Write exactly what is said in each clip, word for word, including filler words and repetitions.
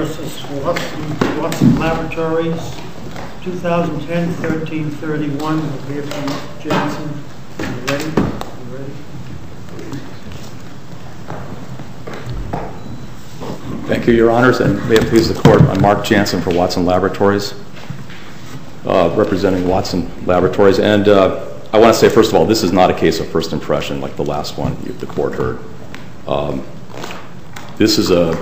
versus Watson, Watson Laboratories, twenty ten, thirteen thirty-one. We'll hear from Mister Jansen. Are you ready? Are you ready? Thank you, Your Honors, and may it please the Court, I'm Mark Jansen for Watson Laboratories, uh, representing Watson Laboratories. And uh, I want to say, first of all, this is not a case of first impression like the last one you, the Court heard. Um, this is, a,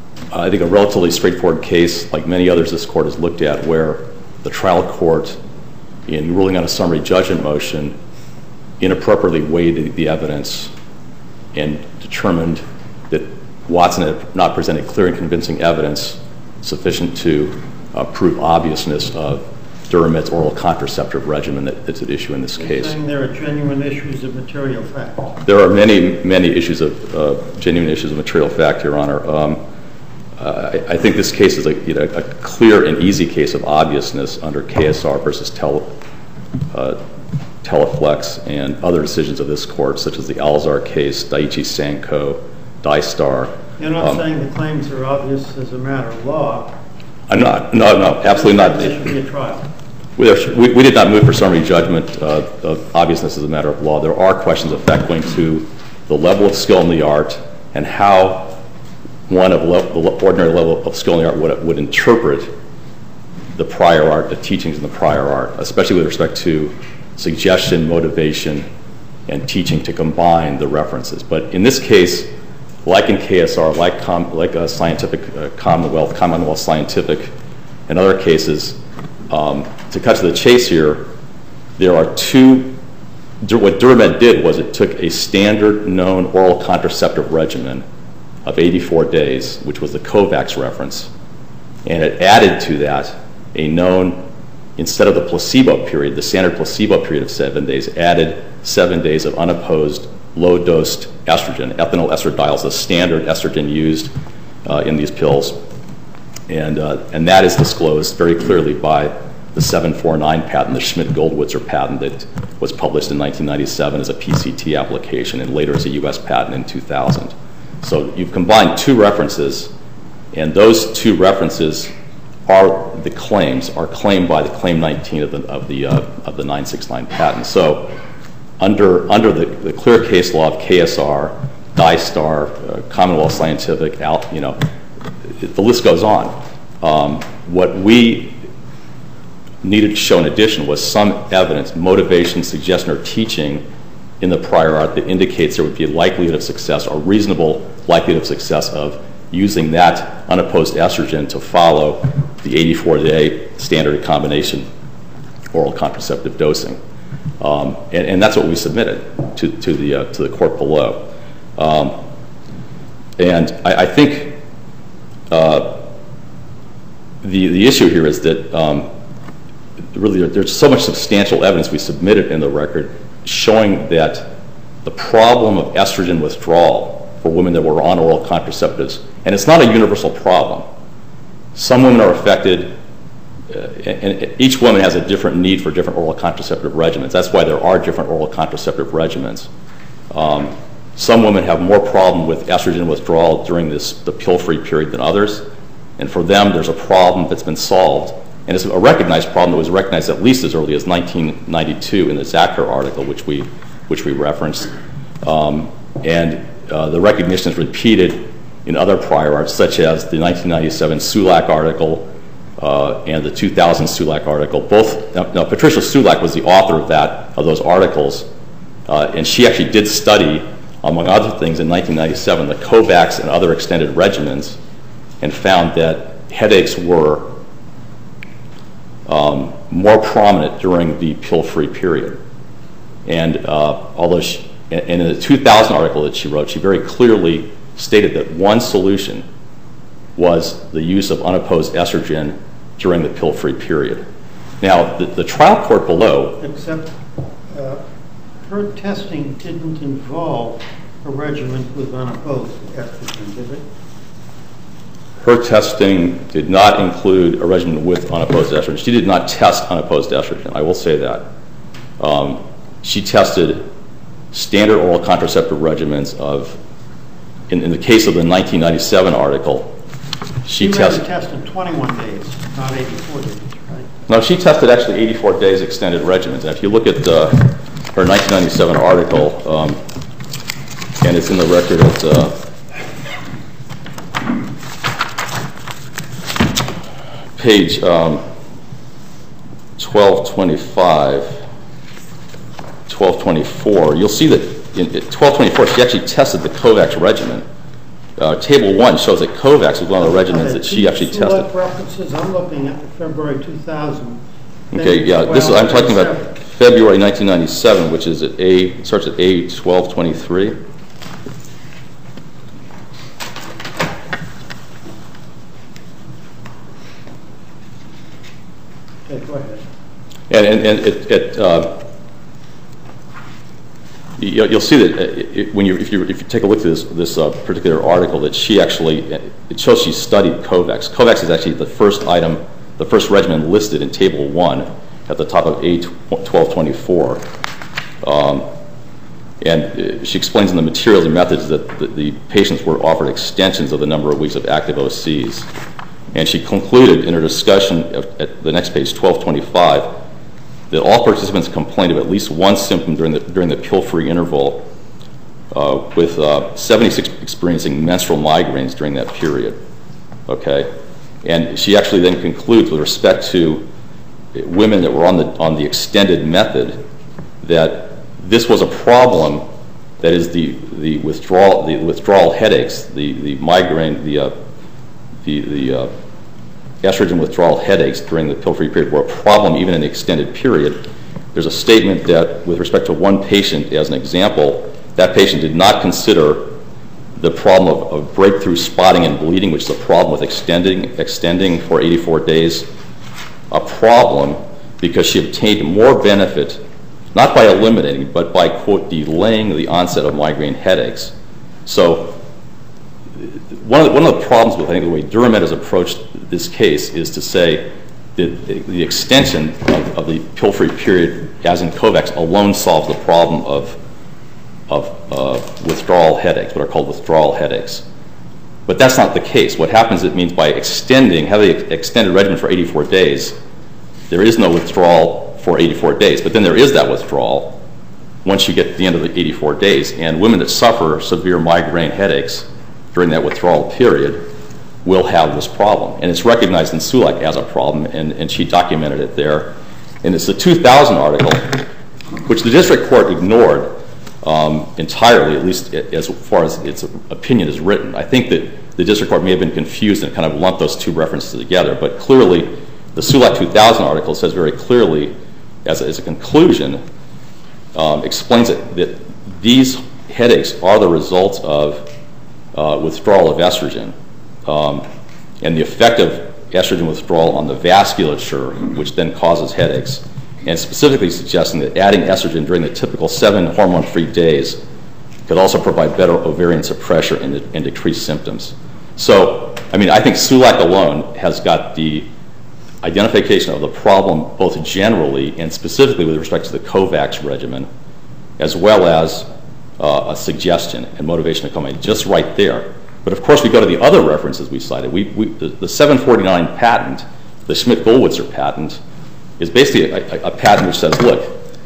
I think, a relatively straightforward case, like many others this Court has looked at, where the trial court, in ruling on a summary judgment motion, inappropriately weighed the evidence and determined that Watson had not presented clear and convincing evidence sufficient to uh, prove obviousness of Duromed's oral contraceptive regimen that, that's at issue in this You're case. saying there are genuine issues of material fact? There are many, many issues of uh, genuine issues of material fact, Your Honor. Um, uh, I, I think this case is a, you know, a clear and easy case of obviousness under K S R versus Tele, uh, Teleflex and other decisions of this Court, such as the Alzar case, Daiichi Sankyo, Dystar. You're not um, saying the claims are obvious as a matter of law? I'm not. No, no, absolutely not. There should be a trial. We, we, we did not move for summary judgment uh, of obviousness as a matter of law. There are questions of fact going to the level of skill in the art and how one of le the ordinary level of skill in the art would, would interpret the prior art, the teachings in the prior art, especially with respect to suggestion, motivation, and teaching to combine the references. But in this case, like in K S R, like, com like a scientific uh, Commonwealth, Commonwealth Scientific, and other cases, um, to cut to the chase here, there are two, what Duromed did was it took a standard known oral contraceptive regimen of eighty-four days, which was the Kovacs reference, and it added to that a known, instead of the placebo period, the standard placebo period of seven days, added seven days of unopposed low-dosed estrogen. Ethinyl estradiol is the standard estrogen used uh, in these pills. And, uh, and that is disclosed very clearly by the seven forty-nine patent, the Schmidt-Goldwitzer patent that was published in nineteen ninety-seven as a P C T application and later as a U S patent in two thousand. So you've combined two references, and those two references are the claims, are claimed by the Claim nineteen of the, of the, uh, of the nine sixty-nine patent. So under, under the, the clear case law of K S R, Dystar, uh, Commonwealth Scientific, Al, you know, it, the list goes on. Um, what we needed to show in addition was some evidence, motivation, suggestion, or teaching in the prior art that indicates there would be a likelihood of success or reasonable likelihood of success of using that unopposed estrogen to follow the eighty-four day standard combination oral contraceptive dosing. Um, and, and that's what we submitted to, to, the, uh, to the court below. Um, and I, I think uh, the, the issue here is that um, really there's so much substantial evidence we submitted in the record showing that the problem of estrogen withdrawal for women that were on oral contraceptives, and it's not a universal problem. Some women are affected, uh, and, and each woman has a different need for different oral contraceptive regimens. That's why there are different oral contraceptive regimens. Um, some women have more problem with estrogen withdrawal during this, the pill-free period than others, and for them there's a problem that's been solved. And it's a recognized problem that was recognized at least as early as nineteen ninety-two in the Zacher article, which we, which we referenced. Um, and uh, the recognition is repeated in other prior arts, such as the nineteen ninety-seven Sulak article uh, and the two thousand Sulak article. Both, now, now Patricia Sulak was the author of that, of those articles, uh, and she actually did study, among other things, in nineteen ninety-seven, the Kovacs and other extended regimens, and found that headaches were Um, more prominent during the pill-free period. And uh, although she, and in the two thousand article that she wrote, she very clearly stated that one solution was the use of unopposed estrogen during the pill-free period. Now, the, the trial court below... Except uh, her testing didn't involve a regimen with unopposed estrogen, did it? Her testing did not include a regimen with unopposed estrogen. She did not test unopposed estrogen, I will say that. Um, she tested standard oral contraceptive regimens of, in, in the case of the nineteen ninety-seven article, she You tested. tested twenty-one days, not eighty-four days, right? No, she tested actually eighty-four days extended regimens. And if you look at uh, her nineteen ninety-seven article, um, and it's in the record at uh, page um, twelve twenty-five, twelve twenty-four, you'll see that in twelve twenty-four she actually tested the Kovacs regimen. Uh, table one shows that Kovacs was one of the regimens that she actually tested. References, I'm looking at the February two thousand. Okay, yeah, this is, I'm talking about February nineteen ninety-seven, which is at A, it starts at A twelve twenty-three. Okay, go ahead. And, and, and it, it uh, you, you'll see that it, it, when you if you if you take a look at this this uh, particular article, that she actually it shows she studied Kovacs. Kovacs is actually the first item, the first regimen listed in Table One at the top of A twelve twenty-four. Um, and she explains in the materials and methods that the, the patients were offered extensions of the number of weeks of active O Cs. And she concluded in her discussion of, at the next page, twelve twenty-five, that all participants complained of at least one symptom during the, during the pill-free interval, uh, with uh, seventy-six experiencing menstrual migraines during that period. Okay? And she actually then concludes with respect to women that were on the, on the extended method that this was a problem, that is the, the, withdrawal, the withdrawal headaches, the, the migraine, the, uh, the, the uh, estrogen withdrawal headaches during the pill-free period were a problem even in the extended period. There's a statement that with respect to one patient as an example, that patient did not consider the problem of, of breakthrough spotting and bleeding, which is a problem with extending, extending for eighty-four days, a problem because she obtained more benefit, not by eliminating, but by, quote, delaying the onset of migraine headaches. So one of the, one of the problems with, I think, the way Duramed has approached this case is to say that the, the extension of, of the pill-free period, as in Kovacs, alone solves the problem of, of uh, withdrawal headaches, what are called withdrawal headaches. But that's not the case. What happens, it means by extending, having an extended regimen for eighty-four days, there is no withdrawal for eighty-four days. But then there is that withdrawal once you get to the end of the eighty-four days. And women that suffer severe migraine headaches during that withdrawal period will have this problem. And it's recognized in Sulak as a problem, and, and she documented it there. And it's the two thousand article, which the district court ignored um, entirely, at least as far as its opinion is written. I think that the district court may have been confused and kind of lumped those two references together, but clearly the Sulak two thousand article says very clearly, as a, as a conclusion, um, explains it, that these headaches are the result of Uh, withdrawal of estrogen, um, and the effect of estrogen withdrawal on the vasculature, which then causes headaches, and specifically suggesting that adding estrogen during the typical seven hormone-free days could also provide better ovarian suppression and, and decrease symptoms. So, I mean, I think Sulak alone has got the identification of the problem both generally and specifically with respect to the Kovacs regimen, as well as Uh, a suggestion and motivation to come in just right there. But of course, we go to the other references we cited. We, we, the, the seven forty-nine patent, the Schmidt-Gollwitzer patent, is basically a, a, a patent which says, look,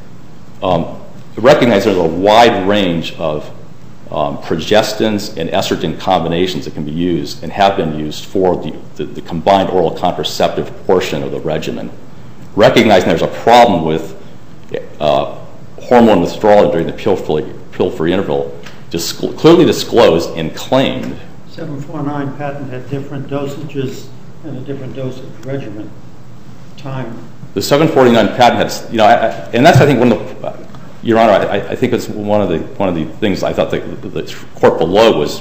um, recognize there's a wide range of um, progestins and estrogen combinations that can be used and have been used for the, the, the combined oral contraceptive portion of the regimen. Recognizing there's a problem with uh, hormone withdrawal during the pill-free pill-free interval, disclo clearly disclosed and claimed. seven forty-nine patent had different dosages and a different dosage regimen time. The seven forty-nine patent has, you know, I, I, and that's I think one of the, uh, Your Honor, I, I think it's one of the one of the things I thought the, the court below was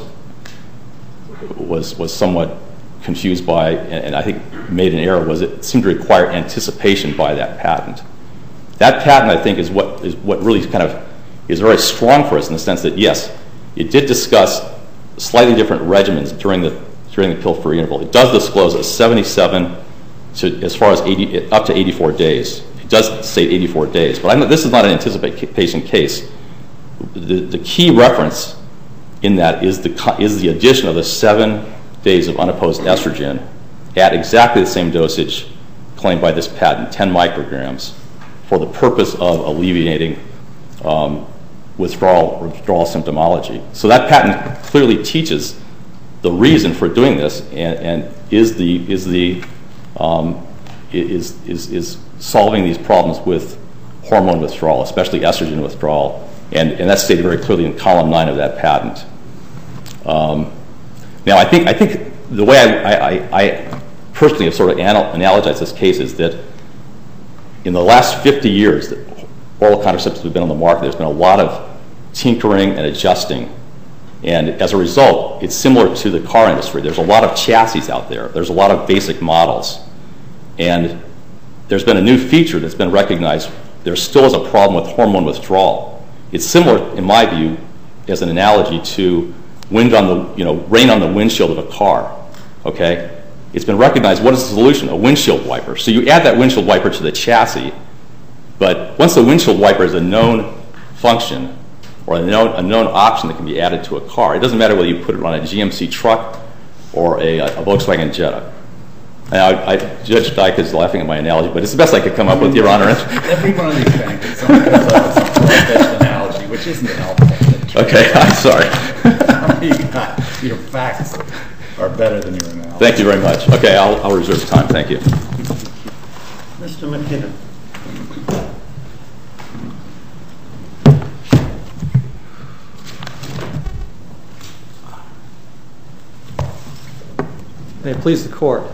was was somewhat confused by, and, and I think made an error, was it seemed to require anticipation by that patent. That patent, I think, is what is what really kind of is very strong for us in the sense that, yes, it did discuss slightly different regimens during the during the pill-free interval. It does disclose a seventy-seven to as far as eighty, up to eighty-four days. It does say eighty-four days, but I know this is not an anticipation case. The, the key reference in that is the is the addition of the seven days of unopposed estrogen at exactly the same dosage claimed by this patent, ten micrograms, for the purpose of alleviating um, withdrawal, withdrawal symptomology. So that patent clearly teaches the reason for doing this, and, and is the is the um, is is is solving these problems with hormone withdrawal, especially estrogen withdrawal, and and that's stated very clearly in column nine of that patent. Um, now, I think I think the way I, I, I personally have sort of anal- analogized this case is that in the last fifty years that oral contraceptives have been on the market, there's been a lot of tinkering and adjusting. And as a result, it's similar to the car industry. There's a lot of chassis out there. There's a lot of basic models. And there's been a new feature that's been recognized. There still is a problem with hormone withdrawal. It's similar, in my view, as an analogy to wind on the, you know, rain on the windshield of a car. Okay? It's been recognized. What is the solution? A windshield wiper. So you add that windshield wiper to the chassis, but once the windshield wiper is a known function, or a known, a known option that can be added to a car. It doesn't matter whether you put it on a G M C truck or a, a Volkswagen Jetta. Now, I, I, Judge Dyke is laughing at my analogy, but it's the best I could come up with, Your Honor. Every one of these things, someone comes up with some far-fetched analogy, which isn't helpful. Okay, I'm sorry. I mean, you got, your facts are better than your analogy. Thank you very much. Okay, I'll, I'll reserve time. Thank you. Mister McKinnon. May it please the Court.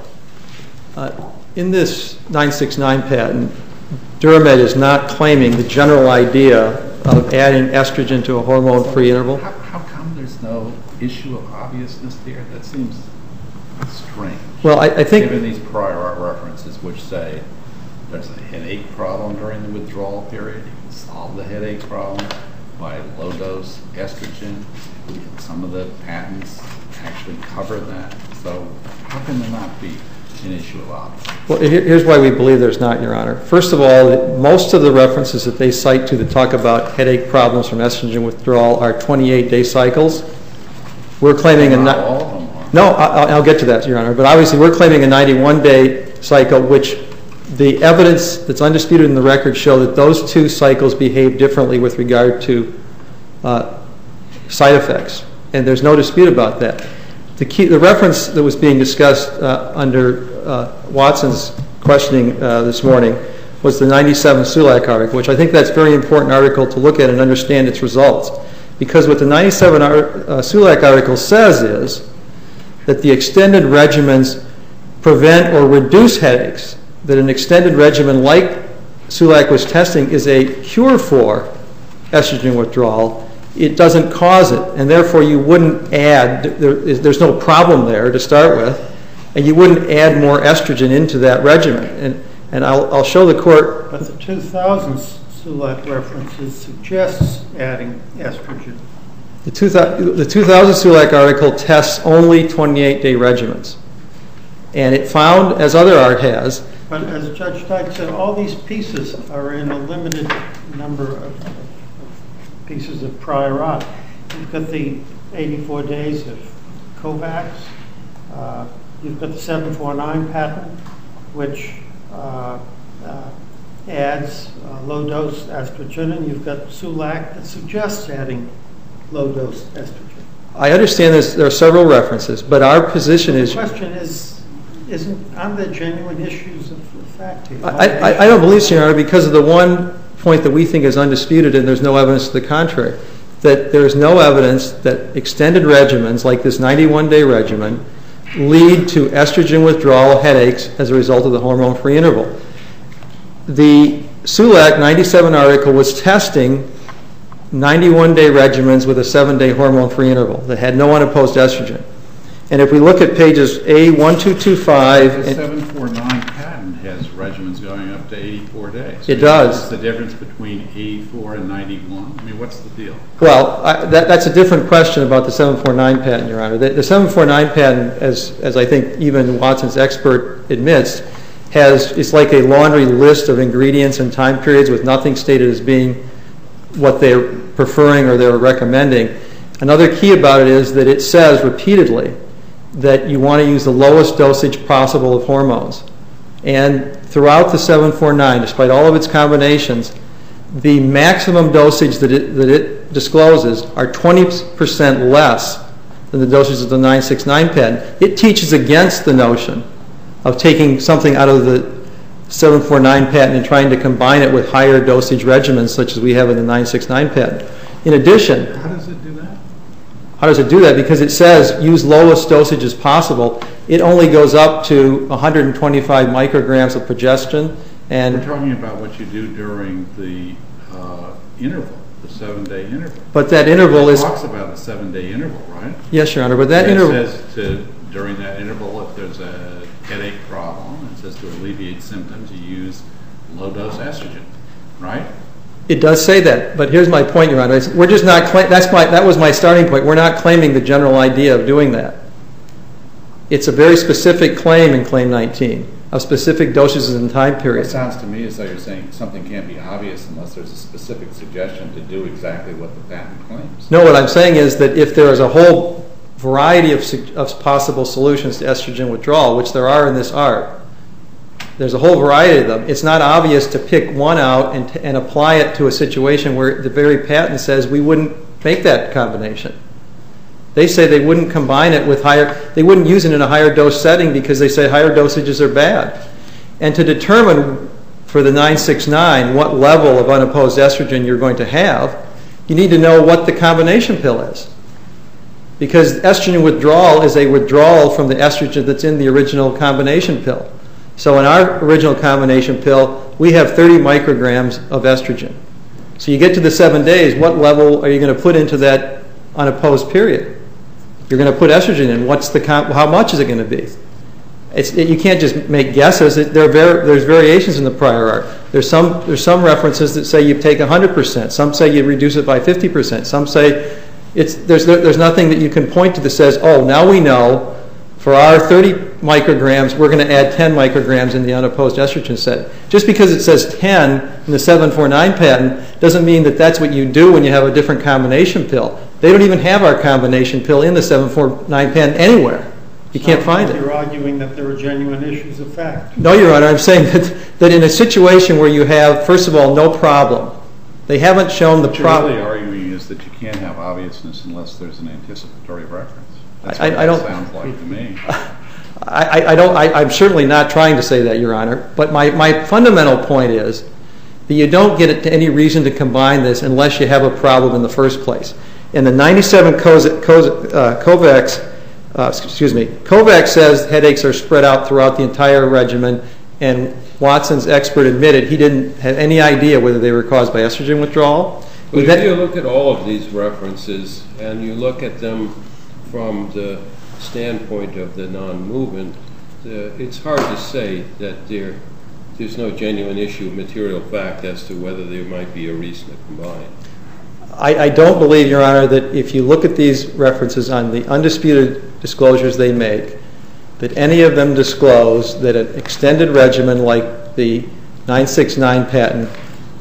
Uh, in this nine sixty-nine patent, Duramed is not claiming the general idea of adding estrogen to a hormone-free interval. How, how come there's no issue of obviousness here? That seems strange. Well, I, I think... Given these prior art references which say there's a headache problem during the withdrawal period, you can solve the headache problem by low-dose estrogen. Some of the patents actually cover that. So how can there not be an issue of obviousness? Well, here's why we believe there's not, Your Honor. First of all, most of the references that they cite to that talk about headache problems from estrogen withdrawal are twenty-eight day cycles. We're claiming a... Not all of them are. No, I'll, I'll get to that, Your Honor. But obviously we're claiming a ninety-one day cycle, which the evidence that's undisputed in the record show that those two cycles behave differently with regard to uh, side effects. And there's no dispute about that. The, key, the reference that was being discussed uh, under uh, Watson's questioning uh, this morning was the ninety-seven Sulak article, which I think that's a very important article to look at and understand its results. Because what the ninety-seven uh, Sulak article says is that the extended regimens prevent or reduce headaches, that an extended regimen like Sulak was testing is a cure for estrogen withdrawal. It doesn't cause it, and therefore you wouldn't add, there is, there's no problem there to start with, and you wouldn't add more estrogen into that regimen. And, and I'll, I'll show the Court. But the two thousand Sulak references suggests adding estrogen. The, two, the two thousand Sulak article tests only twenty-eight day regimens. And it found, as other art has... But as Judge Dyke said, all these pieces are in a limited number of pieces of prior art. You've got the eighty-four days of Kovacs. Uh, you've got the seven forty-nine patent, which uh, uh, adds uh, low-dose estrogen, and you've got Sulak that suggests adding low-dose estrogen. I understand this, there are several references, but our position is... The question is, isn't, aren't there genuine issues of fact here? I, I, I don't believe so, Your Honor, because of the one point that we think is undisputed, and there's no evidence to the contrary, that there is no evidence that extended regimens like this ninety-one day regimen lead to estrogen withdrawal headaches as a result of the hormone-free interval. The Sulak ninety-seven article was testing ninety-one day regimens with a seven day hormone-free interval that had no unopposed estrogen. And if we look at pages A one two two five... The seven forty-nine patent has regimens going up to eighty-four days. It does. What's the difference between eighty-four and ninety-one? I mean, what's the deal? Well, I, that, that's a different question about the seven forty-nine patent, Your Honor. The, the seven forty-nine patent, as, as I think even Watson's expert admits, has it's like a laundry list of ingredients and time periods with nothing stated as being what they're preferring or they're recommending. Another key about it is that it says repeatedly that you want to use the lowest dosage possible of hormones. And throughout the seven four nine, despite all of its combinations, the maximum dosage that it, that it discloses are twenty percent less than the dosage of the nine six nine patent. It teaches against the notion of taking something out of the seven four nine patent and trying to combine it with higher dosage regimens such as we have in the nine six nine patent. In addition, How does it do that? how does it do that? Because it says use lowest dosage as possible. It only goes up to one hundred twenty-five micrograms of progestin. And We're talking about what you do during the uh, interval, the seven-day interval. But that interval It is... talks about the seven-day interval, right? Yes, Your Honor, but that And interval... It says to, during that interval, if there's a headache problem, it says to alleviate symptoms, you use low-dose estrogen, right? It does say that, but here's my point, Your Honor. It's- We're just not... Cla- that's my, that was my starting point. We're not claiming the general idea of doing that. It's a very specific claim in Claim nineteen of specific doses and time It periods. sounds to me as though you're saying something can't be obvious unless there's a specific suggestion to do exactly what the patent claims. No, what I'm saying is that if there is a whole variety of, su- of possible solutions to estrogen withdrawal, which there are in this art, there's a whole variety of them. It's not obvious to pick one out and, t- and apply it to a situation where the very patent says we wouldn't make that combination. They say they wouldn't combine it with higher, they wouldn't use it in a higher dose setting because they say higher dosages are bad. And to determine for the nine six nine what level of unopposed estrogen you're going to have, you need to know what the combination pill is. Because estrogen withdrawal is a withdrawal from the estrogen that's in the original combination pill. So in our original combination pill, we have thirty micrograms of estrogen. So you get to the seven days, what level are you going to put into that unopposed period? You're going to put estrogen in. What's the com- how much is it going to be? It's, it, you can't just make guesses. It, there are var- there's variations in the prior art. There's some there's some references that say you take one hundred percent. Some say you reduce it by fifty percent. Some say it's there's there's nothing that you can point to that says, oh, now we know for our thirty micrograms we're going to add ten micrograms in the unopposed estrogen set. Just because it says ten in the seven four nine patent doesn't mean that that's what you do when you have a different combination pill. They don't even have our combination pill in the seven four nine patent anywhere. You can't find it. You're arguing that there are genuine issues of fact. No, Your Honor, I'm saying that, that in a situation where you have, first of all, no problem, they haven't shown the What you're really problem. arguing is that you can't have obviousness unless there's an anticipatory reference. That's I- what I don't- that sounds like to me. I, I, I don't, I, I'm certainly not trying to say that, Your Honor, but my, my fundamental point is that you don't get it to any reason to combine this unless you have a problem in the first place. In the ninety-seven Koz- Koz- uh, Kovacs, uh, excuse me, Kovacs says headaches are spread out throughout the entire regimen, and Watson's expert admitted he didn't have any idea whether they were caused by estrogen withdrawal. But That- if you look at all of these references and you look at them from the standpoint of the non-movement, uh, it's hard to say that there, there's no genuine issue of material fact as to whether there might be a reason to combine. I, I don't believe, Your Honor, that if you look at these references on the undisputed disclosures they make, that any of them disclose that an extended regimen like the nine six nine patent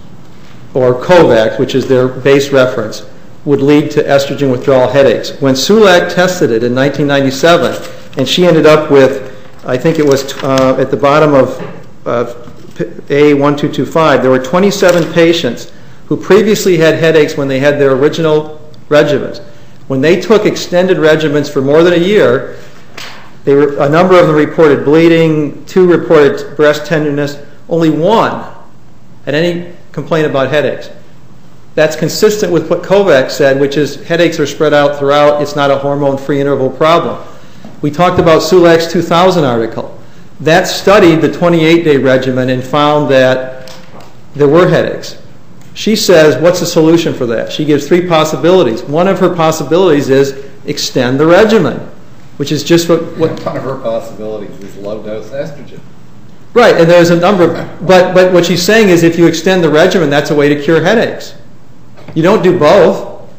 or Kovacs, which is their base reference, would lead to estrogen withdrawal headaches. When Sulak tested it in nineteen ninety-seven, and she ended up with, I think it was uh, at the bottom of uh, A one two two five, there were twenty-seven patients who previously had headaches when they had their original regimens. When they took extended regimens for more than a year, they were, a number of them reported bleeding, two reported breast tenderness, only one had any complaint about headaches. That's consistent with what Kovacs said, which is headaches are spread out throughout, it's not a hormone-free interval problem. We talked about Sulak's two thousand article. That studied the twenty-eight day regimen and found that there were headaches. She says, what's the solution for that? She gives three possibilities. One of her possibilities is extend the regimen, which is just what... what One of her possibilities is low-dose estrogen. right, and there's a number of... But, but what she's saying is if you extend the regimen, that's a way to cure headaches. You don't do both.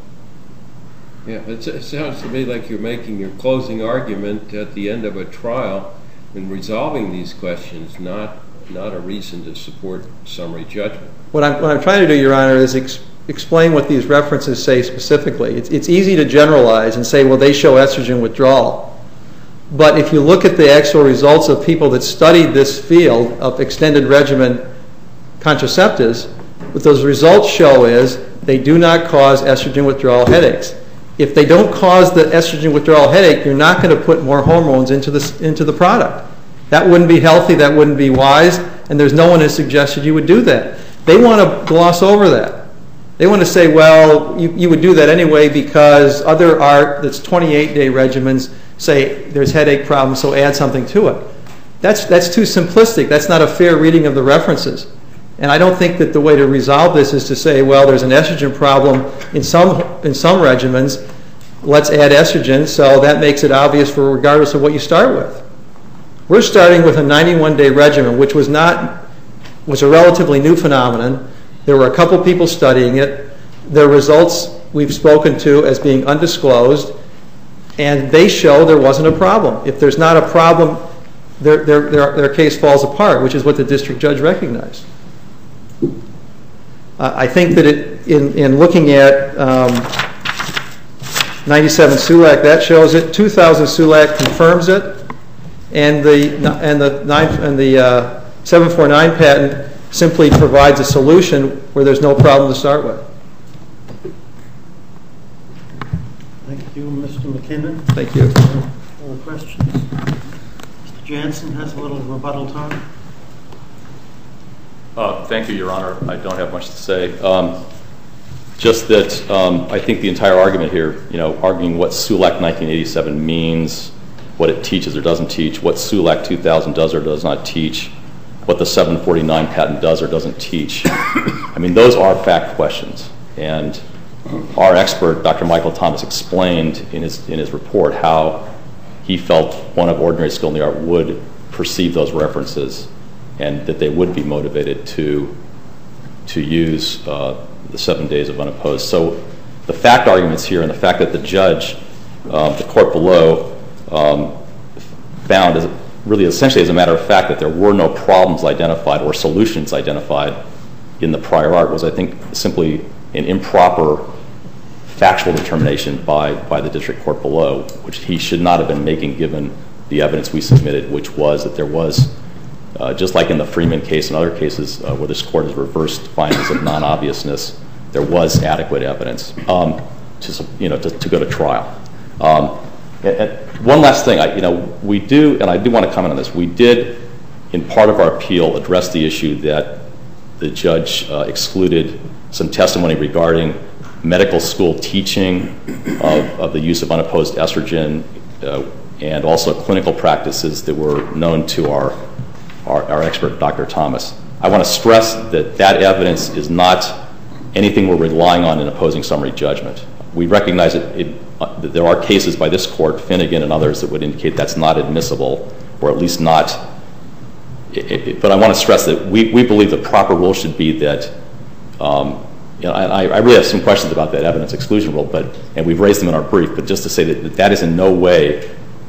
Yeah, it, it sounds to me like you're making your closing argument at the end of a trial in resolving these questions, not not a reason to support summary judgment. What I'm, what I'm trying to do, Your Honor, is ex- explain what these references say specifically. It's, it's easy to generalize and say, well, they show estrogen withdrawal. But if you look at the actual results of people that studied this field of extended regimen contraceptives, what those results show is they do not cause estrogen withdrawal headaches. If they don't cause the estrogen withdrawal headache, you're not going to put more hormones into the, into the product. That wouldn't be healthy, that wouldn't be wise, and there's no one who suggested you would do that. They want to gloss over that. They want to say, well, you, you would do that anyway because other art that's twenty-eight day regimens say there's headache problems, so add something to it. That's, that's too simplistic. That's not a fair reading of the references. And I don't think that the way to resolve this is to say, well, there's an estrogen problem in some, in some regimens. Let's add estrogen, so that makes it obvious for regardless of what you start with. We're starting with a ninety-one day regimen, which was not, was a relatively new phenomenon. There were a couple people studying it. Their results we've spoken to as being undisclosed, and they show there wasn't a problem. If there's not a problem, their, their, their, their case falls apart, which is what the district judge recognized. Uh, I think that it, in, in looking at um, ninety-seven SULAC, that shows it. two thousand SULAC confirms it. And the, and the, nine, and the uh, seven forty-nine patent simply provides a solution where there's no problem to start with. Thank you, Mister McKinnon. Thank you. Other questions? Mister Jansen has a little rebuttal time. Uh, thank you, Your Honor. I don't have much to say. Um, just that um, I think the entire argument here, you know, arguing what SULAC nineteen eighty-seven means, what it teaches or doesn't teach, what SULAC two thousand does or does not teach, what the seven forty-nine patent does or doesn't teach. I mean, those are fact questions. And our expert, Doctor Michael Thomas, explained in his, in his report how he felt one of ordinary skill in the art would perceive those references and that they would be motivated to, to use uh, the seven days of unopposed. So the fact arguments here and the fact that the judge, uh, the court below, um, found as really essentially as a matter of fact that there were no problems identified or solutions identified in the prior art was, I think, simply an improper factual determination by, by the district court below, which he should not have been making given the evidence we submitted, which was that there was, uh, just like in the Freeman case and other cases uh, where this court has reversed findings of non-obviousness, there was adequate evidence um, to, you know, to, to go to trial. Um, and, and one last thing, I, you know, we do, and I do want to comment on this, we did, in part of our appeal, address the issue that the judge uh, excluded some testimony regarding medical school teaching of, of the use of unopposed estrogen uh, and also clinical practices that were known to our, our, our expert, Doctor Thomas. I want to stress that that evidence is not anything we're relying on in opposing summary judgment. We recognize that, it, uh, that there are cases by this court, Finnegan and others, that would indicate that's not admissible, or at least not. It, it, but I want to stress that we, we believe the proper rule should be that, um, you know, I, I really have some questions about that evidence exclusion rule, but, and we've raised them in our brief, but just to say that, that that is in no way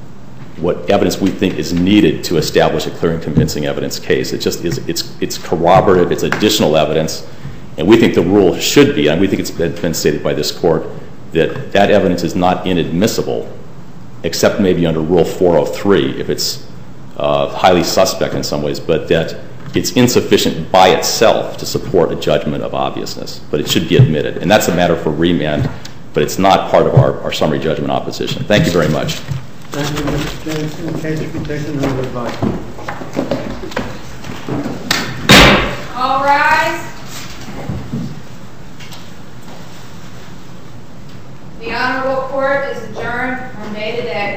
what evidence we think is needed to establish a clear and convincing evidence case. It just is, it's, it's corroborative, it's additional evidence, and we think the rule should be, and we think it's been, been stated by this court, that that evidence is not inadmissible, except maybe under Rule four oh three, if it's uh, highly suspect in some ways, but that it's insufficient by itself to support a judgment of obviousness, but it should be admitted. And that's a matter for remand, but it's not part of our, our summary judgment opposition. Thank you very much. Thank you, Mister Jameson. The case will be taken under advisement. All rise. The Honorable Court is adjourned from day to day.